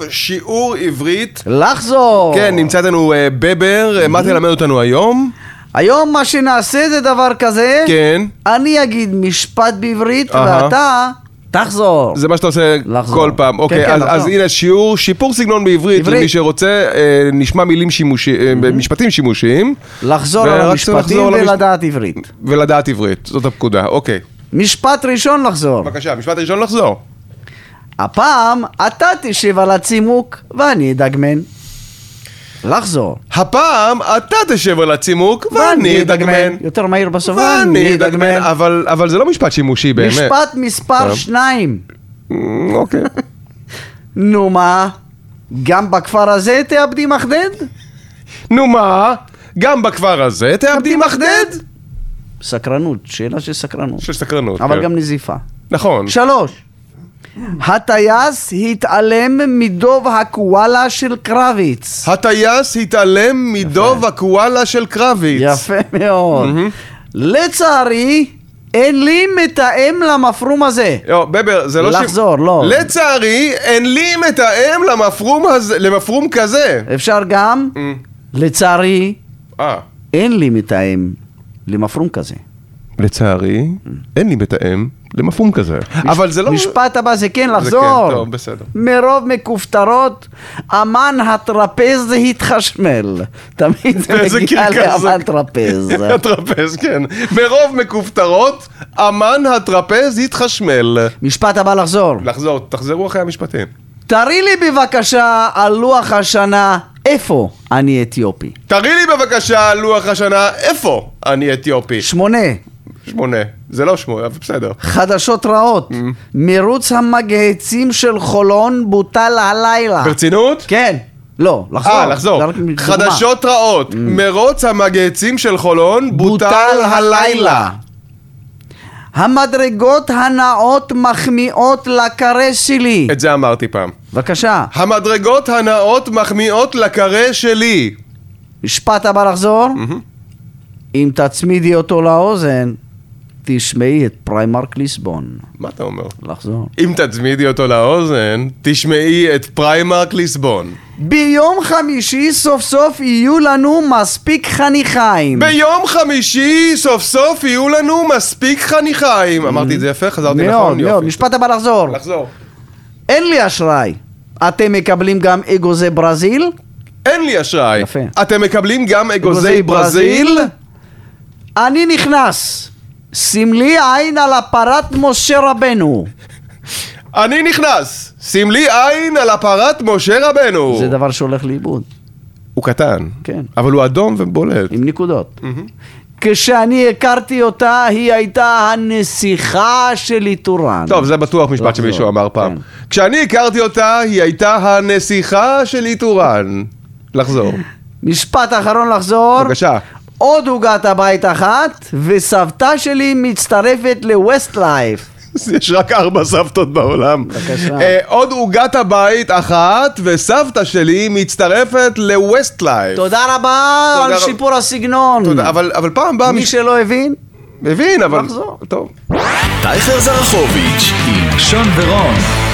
שיעור עברית. לחזור. כן, נמצא איתנו בבר, מה תלמד אותנו היום? היום מה שנעשה זה דבר כזה. כן. אני אגיד משפט בעברית ואתה תחזור. זה מה שאתה עושה כל פעם. אוקיי, אז הנה שיעור, שיפור סגנון בעברית, למי שרוצה, נשמע מילים שימושיים, משפטים שימושיים. לחזור על המשפטים ולדעת עברית. ולדעת עברית, זאת הפקודה, אוקיי. משפט ראשון לחזור. בבקשה, משפט ראשון לחזור. הפעם אתה תשב על הצימוק ואני אדגמן. לחזור. הפעם אתה תשב על הצימוק ואני אדגמן. יותר מהיר בסוף. ואני אדגמן. אבל זה לא משפט שימושי באמת. משפט מספר 2. אוקיי. נו מה? גם בכפר הזה תאבדי מחדד? נו מה? גם בכפר הזה תאבדי מחדד? סקרנות, שאלה של סקרנות. של סקרנות, אבל כן. גם נזיפה. נכון. 3. הטייס התעלם מדוב הקואלה של קרביץ. הטייס התעלם מדוב הקואלה של קרביץ. יפה מאוד. לצערי, אין לי מתאם למפרום הזה. בבר, זה לא לחזור, לא. לצערי, אין לי מתאם למפרום כזה. אפשר גם, לצערי, אין לי מתאם למפרום כזה. לצערי, אין לי מתאם למפרום כזה. אבל זה לא... משפט הבא זה כן לחזור. זה כן, טוב, בסדר. מרוב מכופתרות, אמן הטרפז התחשמל. תמיד זה מגיע לאמן טרפז. הטרפז, כן. מרוב מכופתרות, אמן הטרפז התחשמל. משפט הבא לחזור. לחזור, תחזרו אחרי המשפטים. תראי לי בבקשה על לוח השנה איפה אני אתיופי. תראי לי בבקשה על לוח השנה איפה אני אתיופי. 8. 8, זה לא 8, אבל בסדר. חדשות רעות. מרוץ המגהצים של חולון בוטל הלילה. ברצינות? כן. לא, לחזור. לחזור. חדשות רעות. מרוץ המגהצים של חולון בוטל הלילה. המדרגות הנאות מחמיאות לקרא שלי. את זה אמרתי פעם. בבקשה. המדרגות הנאות מחמיאות לקרא שלי. משפט הבא לחזור. אם תצמידי אותו לאוזן, תשמעי את פריימרק ליסבון. מה אתה אומר? לחזור. אם תצמידי אותו לאוזן, תשמעי את פריימרק ליסבון. ביום חמישי סוף סוף יהיו לנו מספיק חניכיים. ביום חמישי סוף סוף יהיו לנו מספיק חניכיים. אמרתי את זה יפה? חזרתי נכון? מאוד, משפט הבא לחזור. לחזור. אין לי אשראי. אתם מקבלים גם אגוזי ברזיל? אין לי אשראי. יפה. אתם מקבלים גם אגוזי ברזיל? אני נכנס. שים לי עין על הפרת משה רבנו. אני נכנס. שים לי עין על הפרת משה רבנו. זה דבר שהולך לאיבוד. הוא קטן. כן. אבל הוא אדום ובולט. עם נקודות. כשאני הכרתי אותה, היא הייתה הנסיכה של איתורן. טוב, זה בטוח משפט שמישהו אמר פעם. כשאני הכרתי אותה, היא הייתה הנסיכה של איתורן. לחזור. משפט אחרון לחזור. בבקשה. עוד עוגת הבית אחת, וסבתא שלי מצטרפת לווסט לייף. יש רק 4 סבתות בעולם. בבקשה. עוד עוגת הבית אחת, וסבתא שלי מצטרפת לווסט לייף. תודה רבה על שיפור הסגנון. תודה, אבל פעם באה... מי שלא הבין, אבל... לחזור. טוב. טייכר זרחוביץ' עם שון ורון.